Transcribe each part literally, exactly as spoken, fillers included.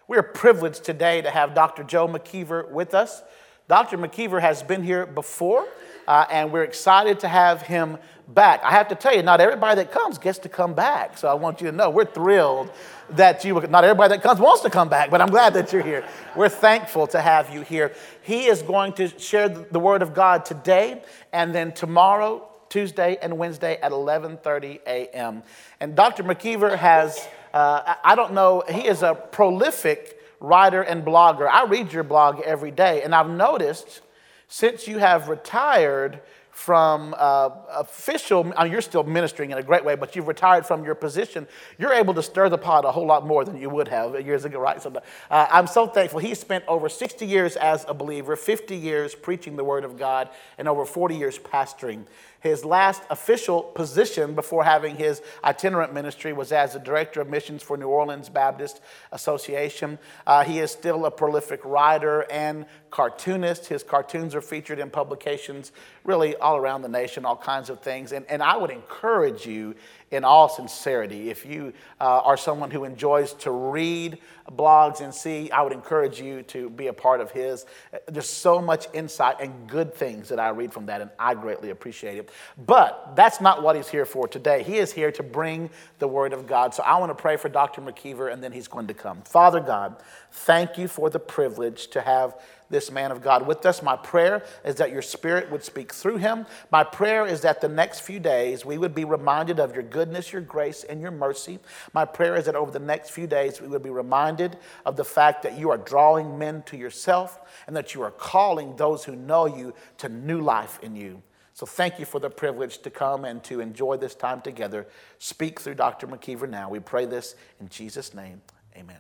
We're privileged today to have Doctor Joe McKeever with us. Doctor McKeever has been here before, uh, and we're excited to have him back. I have to tell you, not everybody that comes gets to come back, so I want you to know we're thrilled that you, not everybody that comes wants to come back, but I'm glad that you're here. We're thankful to have you here. He is going to share the Word of God today, and then tomorrow, Tuesday and Wednesday at eleven thirty a.m. And Doctor McKeever has, uh, I don't know, he is a prolific writer and blogger. I read your blog every day, and I've noticed since you have retired from uh, official, I mean, you're still ministering in a great way, but you've retired from your position, you're able to stir the pot a whole lot more than you would have years ago, right? So uh, I'm so thankful. He spent over sixty years as a believer, fifty years preaching the Word of God, and over forty years pastoring. His last official position before having his itinerant ministry was as the Director of Missions for New Orleans Baptist Association. Uh, he is still a prolific writer and cartoonist. His cartoons are featured in publications really all around the nation, all kinds of things. And, and I would encourage you in all sincerity, if you uh, are someone who enjoys to read blogs and see, I would encourage you to be a part of his. There's so much insight and good things that I read from that, and I greatly appreciate it. But that's not what he's here for today. He is here to bring the Word of God. So I want to pray for Doctor McKeever, and then he's going to come. Father God, thank you for the privilege to have this man of God with us. My prayer is that your Spirit would speak through him. My prayer is that the next few days we would be reminded of your goodness, your grace, and your mercy. My prayer is that over the next few days we would be reminded of the fact that you are drawing men to yourself and that you are calling those who know you to new life in you. So thank you for the privilege to come and to enjoy this time together. Speak through Doctor McKeever now. We pray this in Jesus' name. Amen.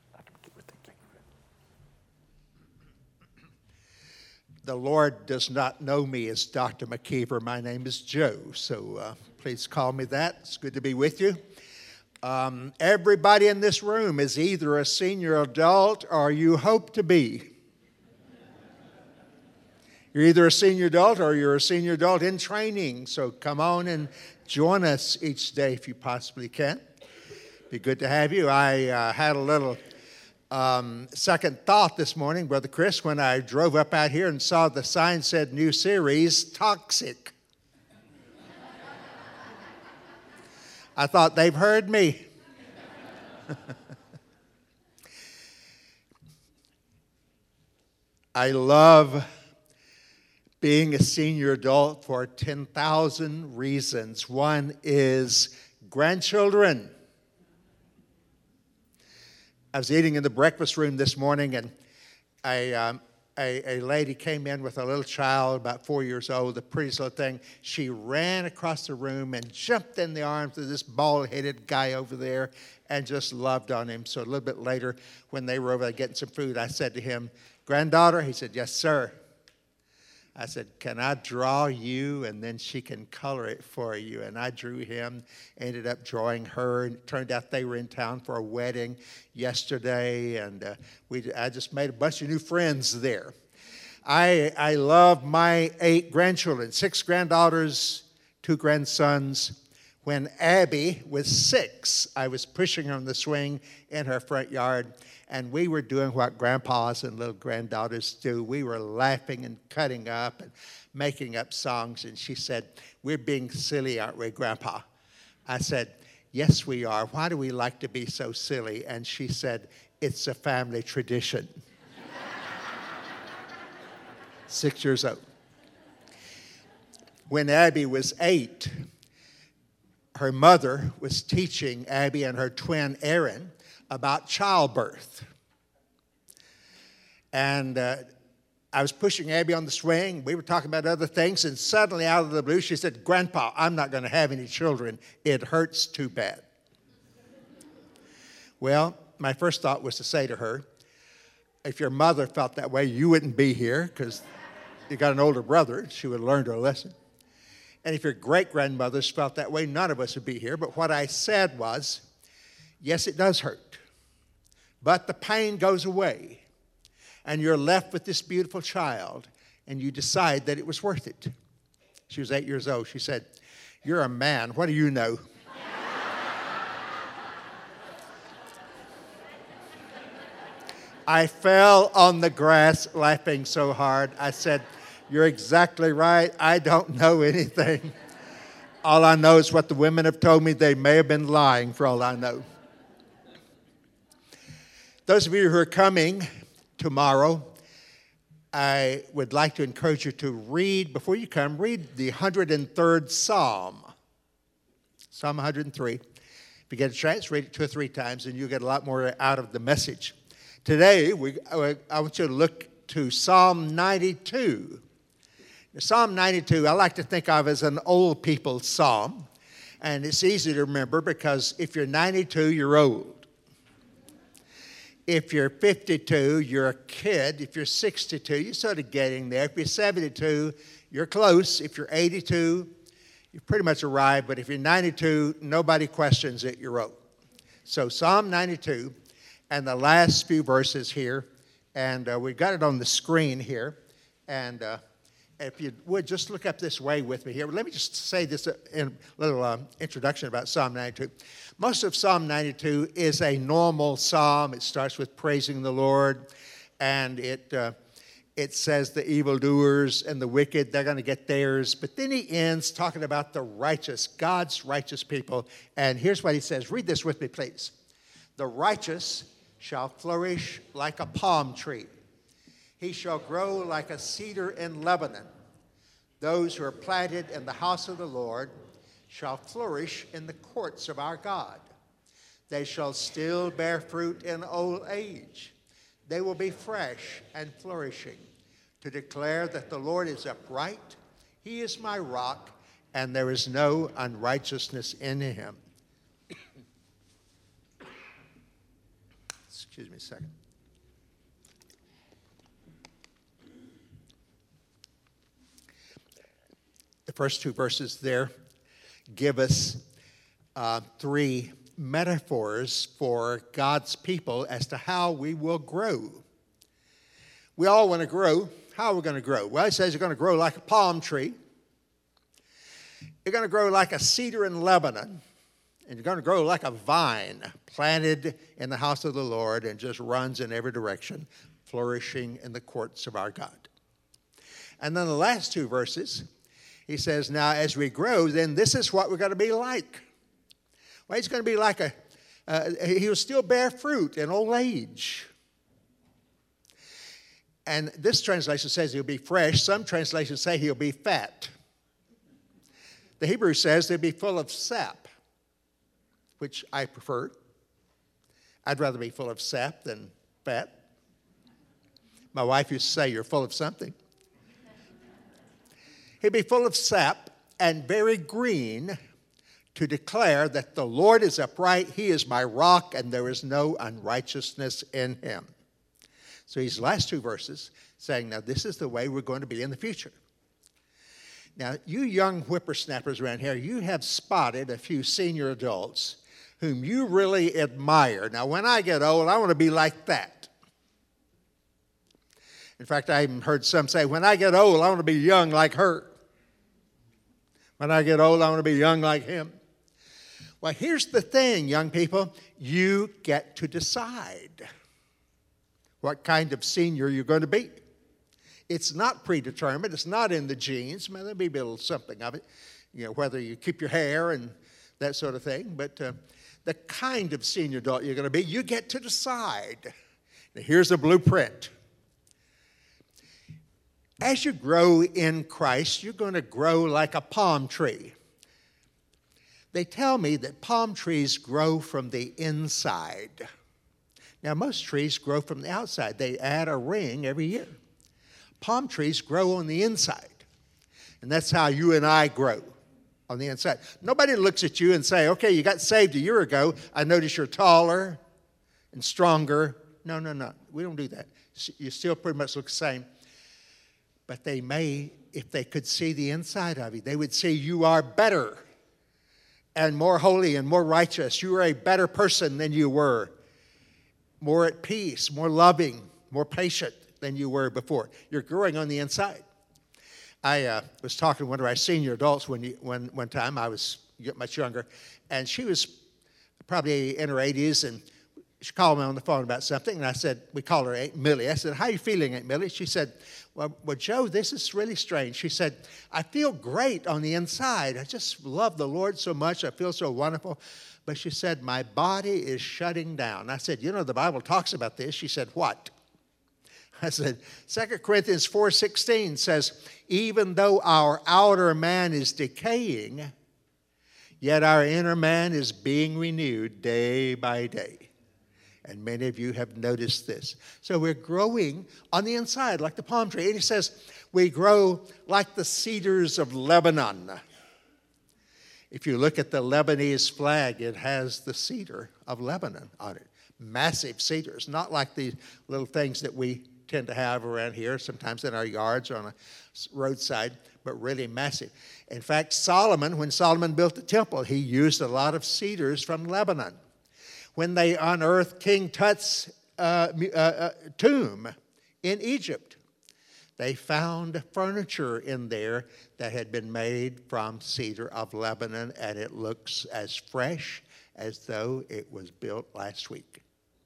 The Lord does not know me as Doctor McKeever. My name is Joe, so uh, please call me that. It's good to be with you. Um, everybody in this room is either a senior adult or you hope to be. You're either a senior adult or you're a senior adult in training, so come on and join us each day if you possibly can. Be good to have you. I uh, had a little Um, second thought this morning, Brother Chris, when I drove up out here and saw the sign said new series, Toxic. I thought they've heard me. I love being a senior adult for ten thousand reasons. One is grandchildren. I was eating in the breakfast room this morning, and I, um, a, a lady came in with a little child, about four years old, the prettiest little thing. She ran across the room and jumped in the arms of this bald-headed guy over there and just loved on him. So a little bit later, when they were over there getting some food, I said to him, "Granddaughter?" He said, "Yes, sir." I said, "Can I draw you?" And then she can color it for you. And I drew him, ended up drawing her. And it turned out they were in town for a wedding yesterday. And uh, we, I just made a bunch of new friends there. I, I love my eight grandchildren, six granddaughters, two grandsons. When Abby was six, I was pushing her on the swing in her front yard. And we were doing what grandpas and little granddaughters do. We were laughing and cutting up and making up songs. And she said, "We're being silly, aren't we, Grandpa?" I said, "Yes, we are. Why do we like to be so silly?" And she said, "It's a family tradition." Six years old. When Abby was eight, her mother was teaching Abby and her twin, Erin, about childbirth. And uh, I was pushing Abby on the swing. We were talking about other things, and suddenly out of the blue, she said, "Grandpa, I'm not going to have any children. It hurts too bad." Well, my first thought was to say to her, if your mother felt that way, you wouldn't be here because you got an older brother. She would have learned her lesson. And if your great-grandmothers felt that way, none of us would be here. But what I said was, yes, it does hurt, but the pain goes away, and you're left with this beautiful child, and you decide that it was worth it. She was eight years old. She said, "You're a man. What do you know?" I fell on the grass laughing so hard. I said, "You're exactly right. I don't know anything. All I know is what the women have told me. They may have been lying for all I know." Those of you who are coming tomorrow, I would like to encourage you to read, before you come, read the one hundred third Psalm. Psalm one hundred three. If you get a chance, read it two or three times, and you'll get a lot more out of the message. Today, we, I want you to look to Psalm ninety-two. Psalm ninety-two, I like to think of as an old people's psalm. And it's easy to remember because if you're ninety-two, you're old. If you're fifty-two, you're a kid. If you're sixty-two, you're sort of getting there. If you're seventy-two, you're close. If you're eighty-two, you've pretty much arrived. But if you're ninety-two, nobody questions it, you're old. So Psalm ninety-two, and the last few verses here, and uh, we've got it on the screen here. And uh, if you would, just look up this way with me here. Let me just say this in a little uh, introduction about Psalm ninety-two. Most of Psalm ninety-two is a normal psalm. It starts with praising the Lord, and it uh, it says the evildoers and the wicked, they're going to get theirs. But then he ends talking about the righteous, God's righteous people. And here's what he says. Read this with me, please. "The righteous shall flourish like a palm tree. He shall grow like a cedar in Lebanon. Those who are planted in the house of the Lord shall flourish in the courts of our God. They shall still bear fruit in old age. They will be fresh and flourishing, to declare that the Lord is upright. He is my rock, and there is no unrighteousness in him." Excuse me a second. The first two verses there give us uh, three metaphors for God's people as to how we will grow. We all want to grow. How are we going to grow? Well, he says you're going to grow like a palm tree. You're going to grow like a cedar in Lebanon. And you're going to grow like a vine planted in the house of the Lord and just runs in every direction, flourishing in the courts of our God. And then the last two verses, he says, now as we grow, then this is what we're going to be like. Well, he's going to be like a, uh, he will still bear fruit in old age. And this translation says he'll be fresh. Some translations say he'll be fat. The Hebrew says he'll be full of sap, which I prefer. I'd rather be full of sap than fat. My wife used to say, you're full of something. He'll be full of sap and very green, to declare that the Lord is upright, he is my rock, and there is no unrighteousness in him. So these last two verses saying, now this is the way we're going to be in the future. Now, you young whippersnappers around here, you have spotted a few senior adults whom you really admire. Now, when I get old, I want to be like that. In fact, I even heard some say, when I get old, I want to be young like her. When I get old, I want to be young like him. Well, here's the thing, young people. You get to decide what kind of senior you're going to be. It's not predetermined. It's not in the genes. Well, there'll be a little something of it, you know, whether you keep your hair and that sort of thing. But uh, the kind of senior adult you're going to be, you get to decide. Now, here's a blueprint. As you grow in Christ, you're going to grow like a palm tree. They tell me that palm trees grow from the inside. Now, most trees grow from the outside. They add a ring every year. Palm trees grow on the inside. And that's how you and I grow, on the inside. Nobody looks at you and say, okay, you got saved a year ago. I notice you're taller and stronger. No, no, no. We don't do that. You still pretty much look the same. But they may, if they could see the inside of you, they would see you are better and more holy and more righteous. You are a better person than you were. More at peace, more loving, more patient than you were before. You're growing on the inside. I uh, was talking to one of our senior adults when, you, when one time. I was much younger, and she was probably in her eighties, and she called me on the phone about something, and I said, we called her Aunt Millie. I said, how are you feeling, Aunt Millie? She said, well, well, Joe, this is really strange. She said, I feel great on the inside. I just love the Lord so much. I feel so wonderful. But she said, my body is shutting down. I said, you know, the Bible talks about this. She said, what? I said, Second Corinthians four sixteen says, even though our outer man is decaying, yet our inner man is being renewed day by day. And many of you have noticed this. So we're growing on the inside like the palm tree. And he says, we grow like the cedars of Lebanon. If you look at the Lebanese flag, it has the cedar of Lebanon on it. Massive cedars, not like the little things that we tend to have around here, sometimes in our yards or on a roadside, but really massive. In fact, Solomon, when Solomon built the temple, he used a lot of cedars from Lebanon. When they unearthed King Tut's uh, uh, uh, tomb in Egypt, they found furniture in there that had been made from cedar of Lebanon, and it looks as fresh as though it was built last week.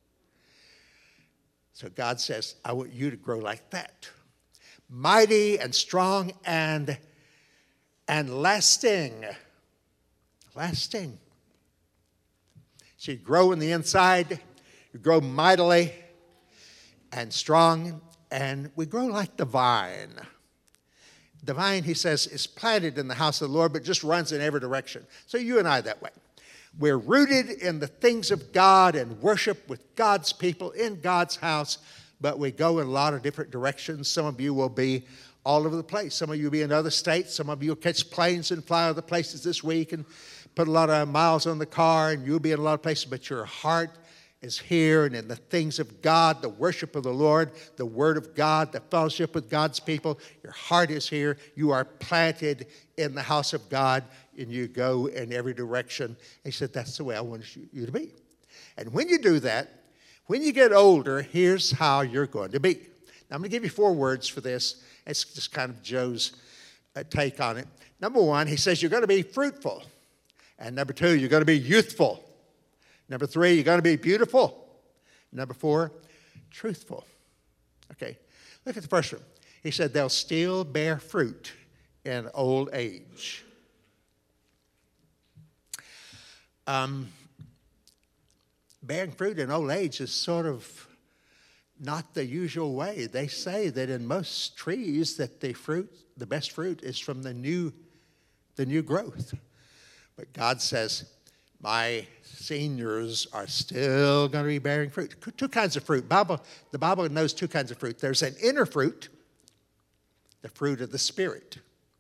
So God says, I want you to grow like that. Mighty and strong and, and lasting. Lasting. So you grow in the inside, you grow mightily and strong, and we grow like the vine. The vine, he says, is planted in the house of the Lord, but just runs in every direction. So you and I that way. We're rooted in the things of God and worship with God's people in God's house, but we go in a lot of different directions. Some of you will be all over the place. Some of you will be in other states. Some of you will catch planes and fly other places this week and put a lot of miles on the car, and you'll be in a lot of places, but your heart is here and in the things of God, the worship of the Lord, the Word of God, the fellowship with God's people. Your heart is here. You are planted in the house of God, and you go in every direction. He said, that's the way I want you to be. And when you do that, when you get older, here's how you're going to be. Now, I'm going to give you four words for this. It's just kind of Joe's uh, take on it. Number one, he says you're going to be fruitful. And number two, you're going to be youthful. Number three, you're going to be beautiful. Number four, truthful. Okay, look at the first one. He said they'll still bear fruit in old age. Um, bearing fruit in old age is sort of not the usual way. They say that in most trees that the fruit, the best fruit is from the new, the new growth. But God says, my seniors are still going to be bearing fruit. Two kinds of fruit. Bible, the Bible knows two kinds of fruit. There's an inner fruit, the fruit of the Spirit.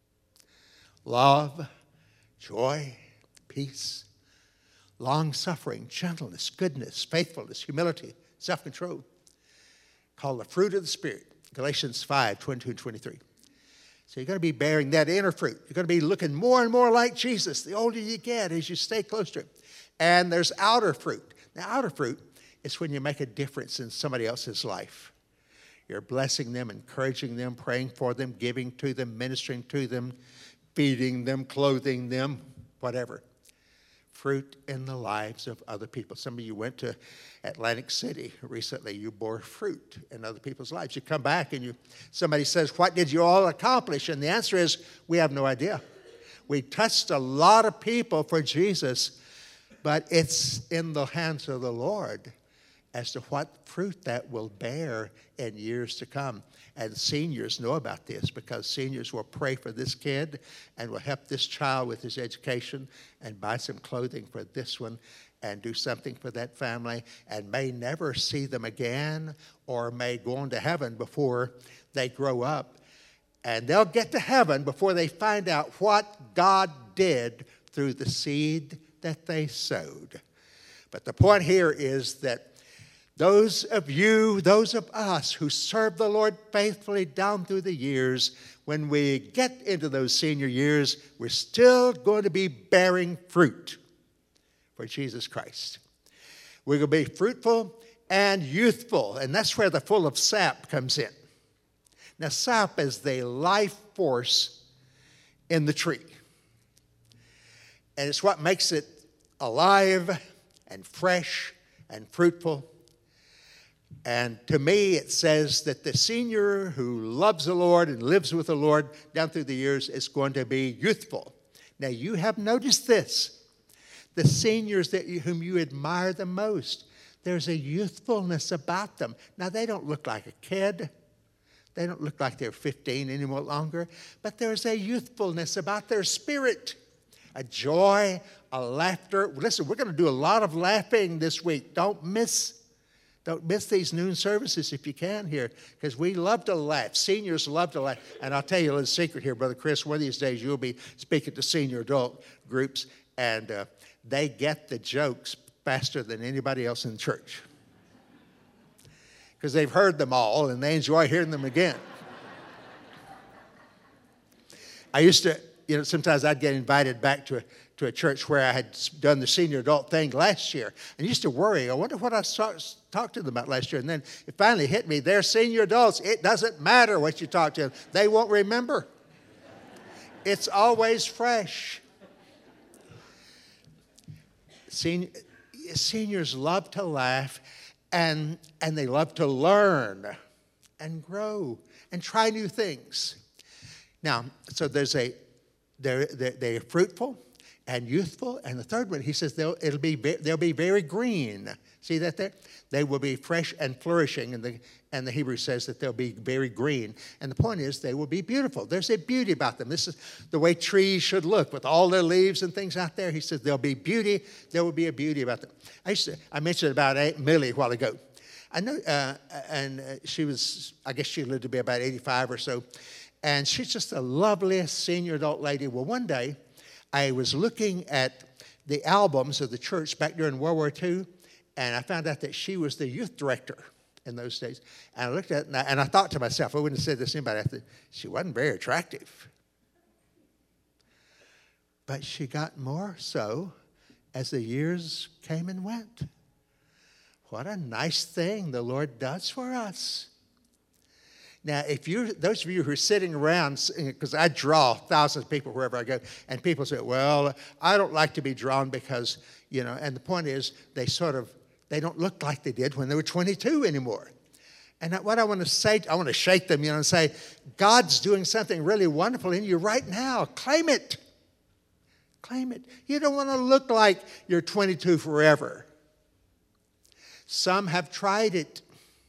Love, joy, peace, long-suffering, gentleness, goodness, faithfulness, humility, self-control. Called the fruit of the Spirit. Galatians five, twenty-two and twenty-three. So you're going to be bearing that inner fruit. You're going to be looking more and more like Jesus the older you get as you stay close to him. And there's outer fruit. Now, outer fruit is when you make a difference in somebody else's life. You're blessing them, encouraging them, praying for them, giving to them, ministering to them, feeding them, clothing them, whatever. Fruit in the lives of other people. Some of you went to Atlantic City recently. You bore fruit in other people's lives. You come back and you somebody says, what did you all accomplish? And the answer is, we have no idea. We touched a lot of people for Jesus, but it's in the hands of the Lord as to what fruit that will bear in years to come. And seniors know about this because seniors will pray for this kid and will help this child with his education and buy some clothing for this one and do something for that family and may never see them again or may go on to heaven before they grow up. And they'll get to heaven before they find out what God did through the seed that they sowed. But the point here is that those of you, those of us who serve the Lord faithfully down through the years, when we get into those senior years, we're still going to be bearing fruit for Jesus Christ. We're going to be fruitful and youthful, and that's where the full of sap comes in. Now, sap is the life force in the tree, and it's what makes it alive and fresh and fruitful. And to me, it says that the senior who loves the Lord and lives with the Lord down through the years is going to be youthful. Now, you have noticed this. The seniors that you, whom you admire the most, there's a youthfulness about them. Now, they don't look like a kid. They don't look like they're fifteen any more longer. But there's a youthfulness about their spirit, a joy, a laughter. Listen, we're going to do a lot of laughing this week. Don't miss Don't miss these noon services if you can here, because we love to laugh. Seniors love to laugh. And I'll tell you a little secret here, Brother Chris. One of these days you'll be speaking to senior adult groups, and uh, they get the jokes faster than anybody else in church, because they've heard them all, and they enjoy hearing them again. I used to, you know, sometimes I'd get invited back to a, to a church where I had done the senior adult thing last year, and used to worry, I wonder what I saw, talked to them about last year. And then it finally hit me, they're senior adults. It doesn't matter what you talk to them. They won't remember. It's always fresh. Senior, seniors love to laugh, and, and they love to learn and grow and try new things. Now, so there's a, they're, they're, they're fruitful and youthful. And the third one, he says they'll, it'll be, they'll be very green. See that there? They will be fresh and flourishing. And the, and the Hebrew says that they'll be very green. And the point is they will be beautiful. There's a beauty about them. This is the way trees should look with all their leaves and things out there. He says there'll be beauty. There will be a beauty about them. I, used to, I mentioned about Aunt Millie a while ago. I know, uh, and she was, I guess she lived to be about eighty-five or so. And she's just the loveliest senior adult lady. Well, one day, I was looking at the albums of the church back during World War Two, and I found out that she was the youth director in those days. And I looked at it, and I, and I thought to myself, I wouldn't have said this to anybody, I thought, she wasn't very attractive. But she got more so as the years came and went. What a nice thing the Lord does for us. Now, if you, those of you who are sitting around, because I draw thousands of people wherever I go, and people say, well, I don't like to be drawn because, you know, and the point is they sort of, they don't look like they did when they were twenty-two anymore. And what I want to say, I want to shake them, you know, and say, God's doing something really wonderful in you right now. Claim it. Claim it. You don't want to look like you're twenty-two forever. Some have tried it.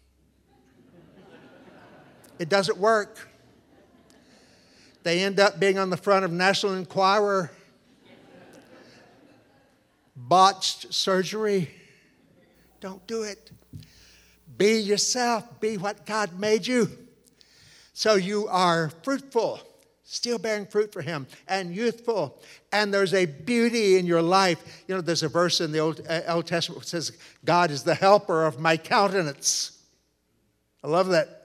It doesn't work. They end up being on the front of National Enquirer. Botched surgery. Don't do it. Be yourself. Be what God made you. So you are fruitful, still bearing fruit for Him, and youthful. And there's a beauty in your life. You know, there's a verse in the Old, uh, Old Testament that says, God is the helper of my countenance. I love that.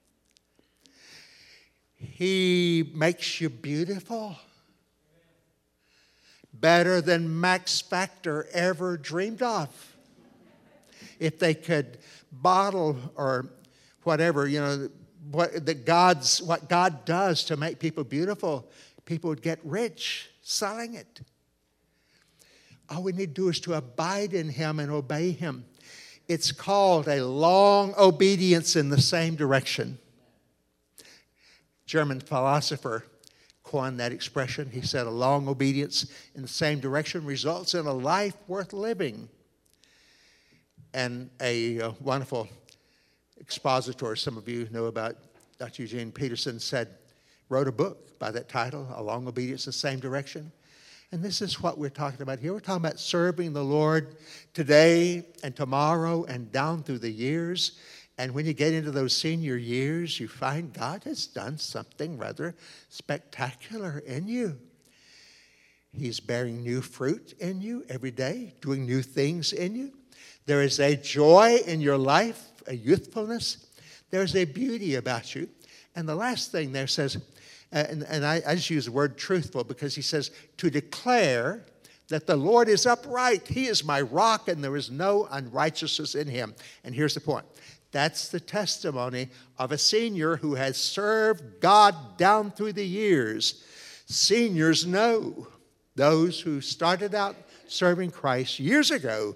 He makes you beautiful. Better than Max Factor ever dreamed of. If they could bottle or whatever, you know, what the God's what God does to make people beautiful, people would get rich selling it. All we need to do is to abide in Him and obey Him. It's called a long obedience in the same direction. German philosopher coined that expression. He said a long obedience in the same direction results in a life worth living. And a uh, wonderful expositor, some of you know about, Doctor Eugene Peterson, said, wrote a book by that title, A Long Obedience in the Same Direction. And this is what we're talking about here. We're talking about serving the Lord today and tomorrow and down through the years. And when you get into those senior years, you find God has done something rather spectacular in you. He's bearing new fruit in you every day, doing new things in you. There is a joy in your life, a youthfulness. There's a beauty about you. And the last thing there says, uh, and, and I, I just use the word truthful because he says, to declare that the Lord is upright. He is my rock and there is no unrighteousness in Him. And here's the point. That's the testimony of a senior who has served God down through the years. Seniors know, those who started out serving Christ years ago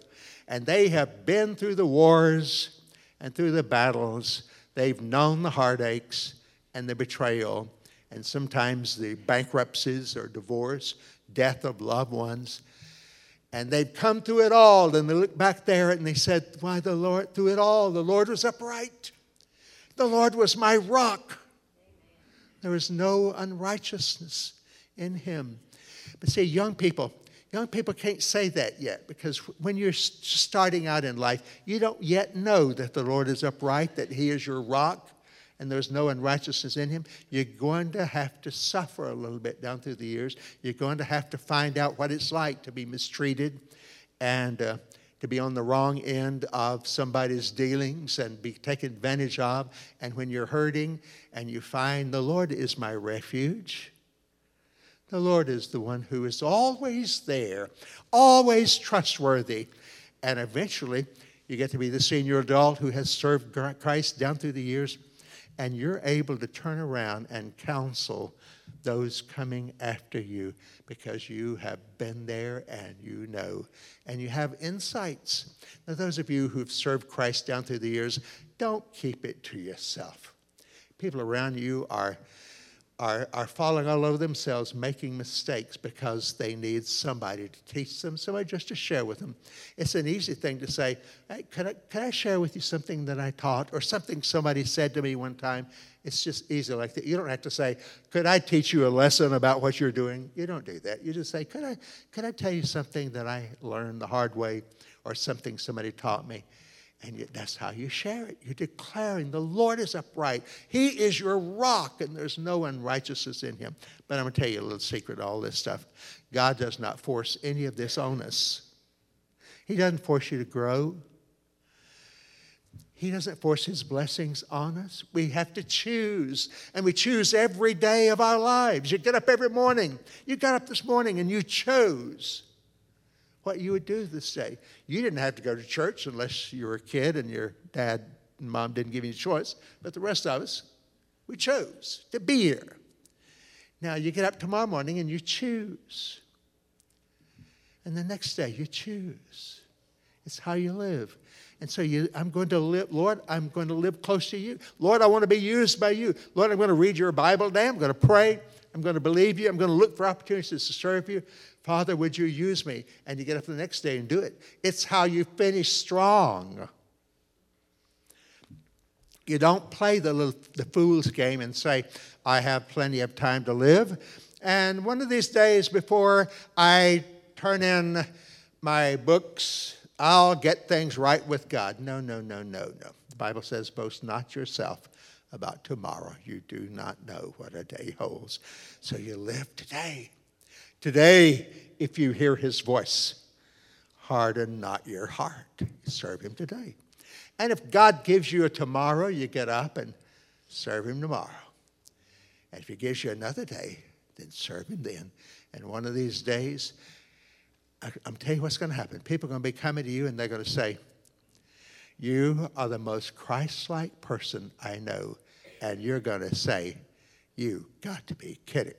And they have been through the wars and through the battles. They've known the heartaches and the betrayal, and sometimes the bankruptcies or divorce, death of loved ones. And they've come through it all, and they look back there and they said, why, the Lord, through it all, the Lord was upright. The Lord was my rock. There was no unrighteousness in him. But see, young people, young people can't say that yet, because when you're starting out in life, you don't yet know that the Lord is upright, that he is your rock, and there's no unrighteousness in him. You're going to have to suffer a little bit down through the years. You're going to have to find out what it's like to be mistreated and uh, to be on the wrong end of somebody's dealings and be taken advantage of. And when you're hurting and you find the Lord is my refuge, the Lord is the one who is always there, always trustworthy. And eventually, you get to be the senior adult who has served Christ down through the years, and you're able to turn around and counsel those coming after you because you have been there and you know, and you have insights. Now, those of you who've served Christ down through the years, don't keep it to yourself. People around you are Are, are falling all over themselves, making mistakes because they need somebody to teach them, somebody just to share with them. It's an easy thing to say, hey, could I, could I share with you something that I taught or something somebody said to me one time? It's just easy like that. You don't have to say, could I teach you a lesson about what you're doing? You don't do that. You just say, could I, could I tell you something that I learned the hard way or something somebody taught me? And yet that's how you share it. You're declaring the Lord is upright. He is your rock, and there's no unrighteousness in him. But I'm going to tell you a little secret of all this stuff. God does not force any of this on us. He doesn't force you to grow. He doesn't force his blessings on us. We have to choose, and we choose every day of our lives. You get up every morning. You got up this morning, and you chose what you would do this day. You didn't have to go to church unless you were a kid and your dad and mom didn't give you a choice. But the rest of us, we chose to be here. Now you get up tomorrow morning and you choose. And the next day you choose. It's how you live. And so you, I'm going to live, Lord, I'm going to live close to you. Lord, I want to be used by you. Lord, I'm going to read your Bible today. I'm going to pray. I'm going to believe you. I'm going to look for opportunities to serve you. Father, would you use me? And you get up the next day and do it. It's how you finish strong. You don't play the, little, the fool's game and say, I have plenty of time to live. And one of these days before I turn in my books, I'll get things right with God. No, no, no, no, no. The Bible says, boast not yourself about tomorrow. You do not know what a day holds. So you live today. Today, if you hear his voice, harden not your heart. Serve him today. And if God gives you a tomorrow, you get up and serve him tomorrow. And if he gives you another day, then serve him then. And one of these days, I'm telling you what's going to happen. People are going to be coming to you and they're going to say, you are the most Christ-like person I know. And you're going to say, you got to be kidding.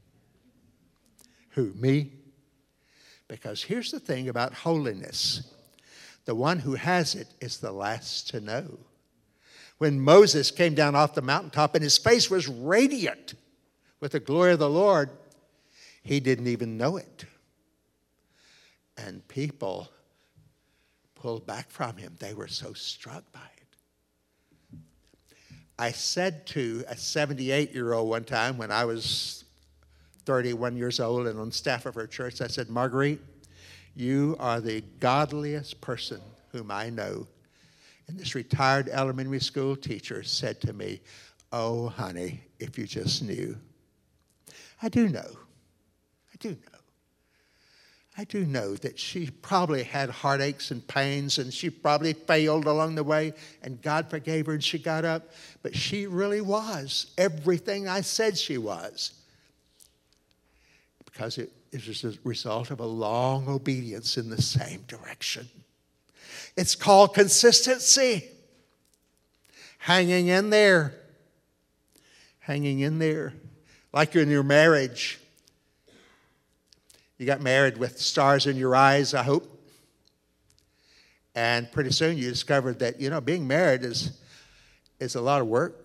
Who, me? Because here's the thing about holiness. The one who has it is the last to know. When Moses came down off the mountaintop and his face was radiant with the glory of the Lord, he didn't even know it. And people pulled back from him. They were so struck by it. I said to a seventy-eight-year-old one time when I was thirty-one years old and on staff of our church, I said, Marguerite, you are the godliest person whom I know. And this retired elementary school teacher said to me, oh, honey, if you just knew. I do know. I do know. I do know that she probably had heartaches and pains, and she probably failed along the way, and God forgave her and she got up. But she really was everything I said she was. Because it is a result of a long obedience in the same direction. It's called consistency. Hanging in there. Hanging in there. Like in your marriage. You got married with stars in your eyes, I hope. And pretty soon you discovered that, you know, being married is, is a lot of work.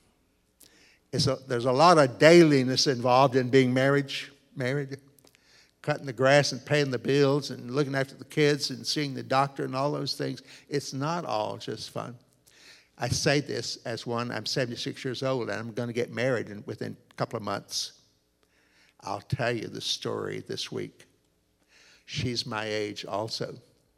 It's a, there's a lot of dailiness involved in being marriage, married. Cutting the grass and paying the bills and looking after the kids and seeing the doctor and all those things. It's not all just fun. I say this as one, I'm seventy-six years old and I'm going to get married in, within a couple of months. I'll tell you the story this week. She's my age also.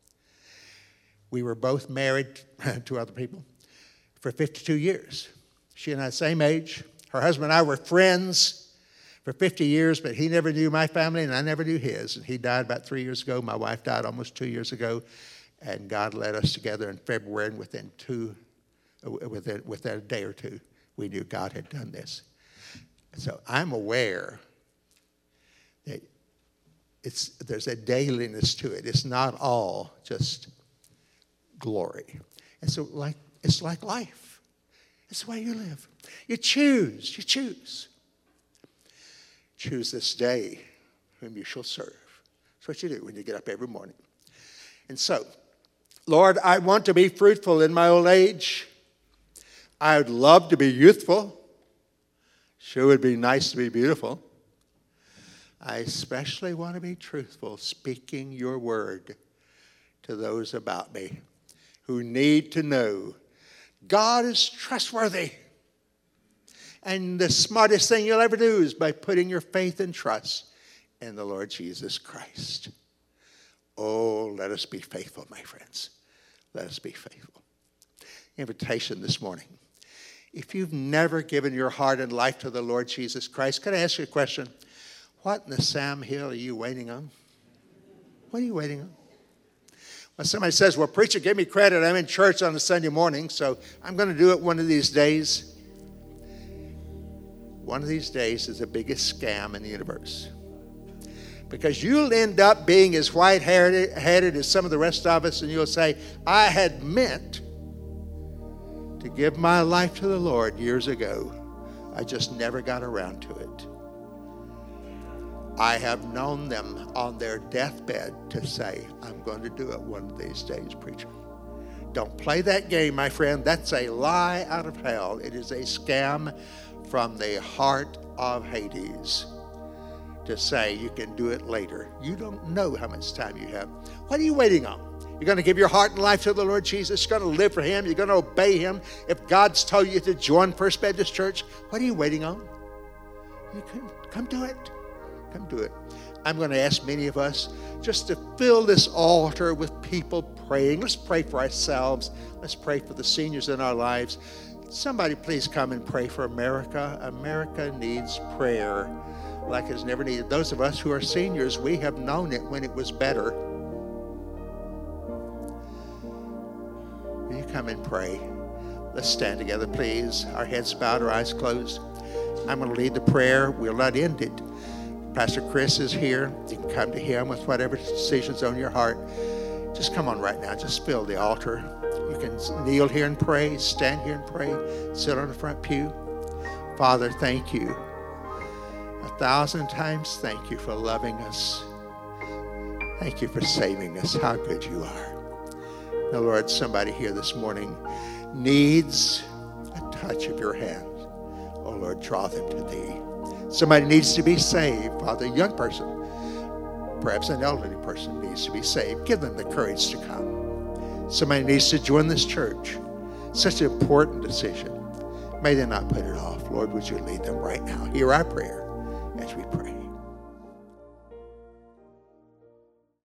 We were both married to other people for fifty-two years. She and I, same age. Her husband and I were friends for fifty years, but he never knew my family and I never knew his. And he died about three years ago. My wife died almost two years ago. And God led us together in February, and within two, within, within a day or two, we knew God had done this. So I'm aware that it's there's a dailiness to it. It's not all just glory. And so like it's like life. It's the way you live. You choose. You choose. Choose this day whom you shall serve. That's what you do when you get up every morning. And so, Lord, I want to be fruitful in my old age. I would love to be youthful. Sure would be nice to be beautiful. I especially want to be truthful, speaking your word to those about me who need to know God is trustworthy. And the smartest thing you'll ever do is by putting your faith and trust in the Lord Jesus Christ. Oh, let us be faithful, my friends. Let us be faithful. Invitation this morning. If you've never given your heart and life to the Lord Jesus Christ, can I ask you a question? What in the Sam Hill are you waiting on? What are you waiting on? When somebody says, well, preacher, give me credit. I'm in church on a Sunday morning, so I'm going to do it one of these days. One of these days is the biggest scam in the universe. Because you'll end up being as white-headed as some of the rest of us, and you'll say, I had meant to give my life to the Lord years ago. I just never got around to it. I have known them on their deathbed to say, I'm going to do it one of these days, preacher. Don't play that game, my friend. That's a lie out of hell. It is a scam from the heart of Hades to say you can do it later. You don't know how much time you have. What are you waiting on? You're going to give your heart and life to the Lord Jesus. You're going to live for him. You're going to obey him. If God's told you to join First Baptist Church, what are you waiting on? You can come do it. Come do it. I'm going to ask many of us just to fill this altar with people praying. Let's pray for ourselves. Let's pray for the seniors in our lives. Somebody please come and pray for America. America needs prayer like it's never needed. Those of us who are seniors, we have known it when it was better. Will you come and pray? Let's stand together, please. Our heads bowed, our eyes closed. I'm going to lead the prayer. We'll not end it. Pastor Chris is here. You can come to him with whatever decision's on your heart. Just come on right now. Just fill the altar. You can kneel here and pray, stand here and pray, sit on the front pew. Father, thank you. A thousand times thank you for loving us. Thank you for saving us. How good you are. Now, Lord, somebody here this morning needs a touch of your hand. Oh, Lord, draw them to thee. Somebody needs to be saved, Father, a young person, perhaps an elderly person needs to be saved. Give them the courage to come. Somebody needs to join this church. Such an important decision. May they not put it off. Lord, would you lead them right now? Hear our prayer as we pray.